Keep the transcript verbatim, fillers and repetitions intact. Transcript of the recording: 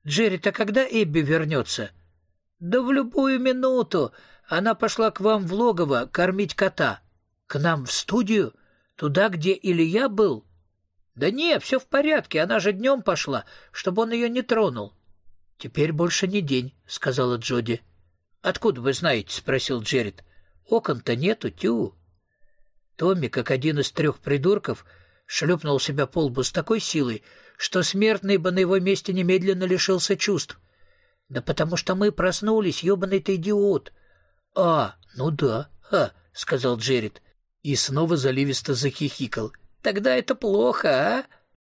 Джерри, а когда Эбби вернется?» «Да в любую минуту. Она пошла к вам в логово кормить кота». «К нам в студию? Туда, где Илья был?» «Да не, все в порядке. Она же днем пошла, чтобы он ее не тронул». «Теперь больше не день», — сказала Джоди. «Откуда вы знаете?» — спросил Джеррит. «Окон-то нету, тю». Томми, как один из трех придурков, шлепнул себя по лбу с такой силой, что смертный бы на его месте немедленно лишился чувств. «Да потому что мы проснулись, ебаный ты идиот!» «А, ну да, ха», — сказал Джеррит. И снова заливисто захихикал. «Тогда это плохо, а?»